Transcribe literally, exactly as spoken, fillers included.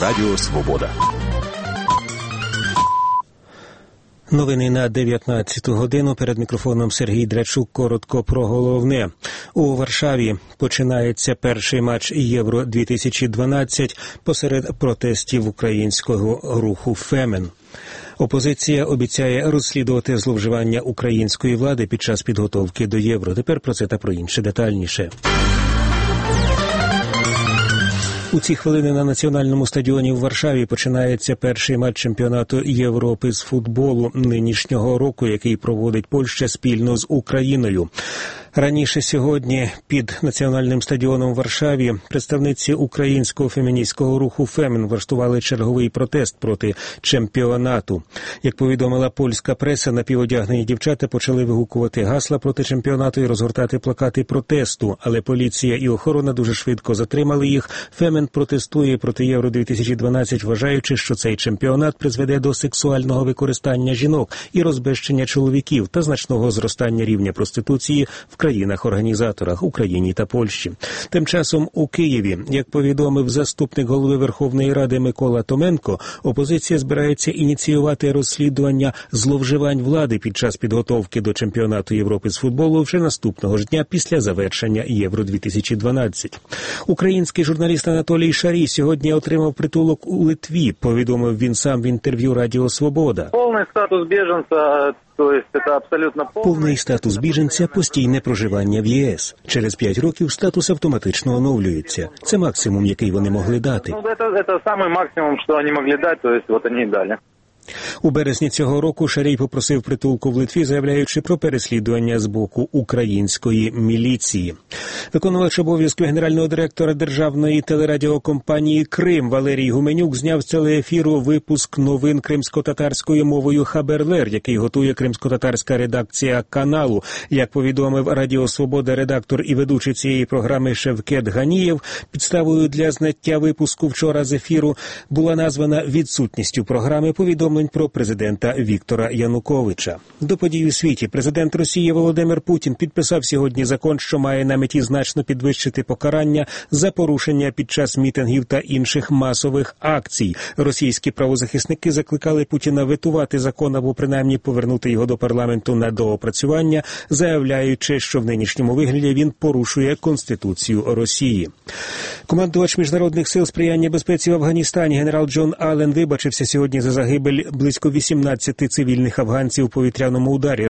Радіо Свобода. Новини на дев'ятнадцяту годину. Перед мікрофоном Сергій Драчук. Коротко про головне. У Варшаві починається перший матч Євро дві тисячі дванадцять посеред протестів українського руху «Фемен». Опозиція обіцяє розслідувати зловживання української влади під час підготовки до Євро. Тепер про це та про інше детальніше. У ці хвилини на національному стадіоні в Варшаві починається перший матч чемпіонату Європи з футболу нинішнього року, який проводить Польща спільно з Україною. Раніше сьогодні під національним стадіоном в Варшаві представниці українського феміністського руху «Фемен» влаштували черговий протест проти чемпіонату. Як повідомила польська преса, напіводягнені дівчата почали вигукувати гасла проти чемпіонату і розгортати плакати протесту, але поліція і охорона дуже швидко затримали їх. «Фемен» протестує проти Євро дві тисячі дванадцять, вважаючи, що цей чемпіонат призведе до сексуального використання жінок і розбещення чоловіків та значного зростання рівня проституції в країнах-організаторах Україні та Польщі. Тим часом у Києві, як повідомив заступник голови Верховної Ради Микола Томенко, опозиція збирається ініціювати розслідування зловживань влади під час підготовки до чемпіонату Європи з футболу вже наступного ж дня після завершення Євро дві тисячі дванадцять. Український журналіст Анатолій Шарій сьогодні отримав притулок у Литві, повідомив він сам в інтерв'ю Радіо Свобода. Повний статус біженця, то есть це абсолютно повний статус біженця, постійне проживання в ЄС. Через п'ять років статус автоматично оновлюється. Це максимум, який вони могли дати. Ну, це, це самий максимум, що вони могли дати, то есть, от вони і дали. У березні цього року Шарій попросив притулку в Литві, заявляючи про переслідування з боку української міліції. Виконувач обов'язків генерального директора державної телерадіокомпанії «Крим» Валерій Гуменюк зняв з телеефіру випуск новин кримсько-татарською мовою «Хаберлер», який готує кримсько-татарська редакція каналу. Як повідомив Радіо Свобода редактор і ведучий цієї програми Шевкет Ганієв, підставою для зняття випуску вчора з ефіру була названа відсутністю програми повідомлень про президента Віктора Януковича. До подій у світі президент Росії Володимир Путін підписав сьогодні закон, що має на меті значно підвищити покарання за порушення під час мітингів та інших масових акцій. Російські правозахисники закликали Путіна ветувати закон або принаймні повернути його до парламенту на доопрацювання, заявляючи, що в нинішньому вигляді він порушує Конституцію Росії. Командувач Міжнародних сил сприяння безпеці в Афганістані генерал Джон Аллен вибачився сьогодні за загибель близько вісімнадцяти цивільних афганців у повітряному ударі,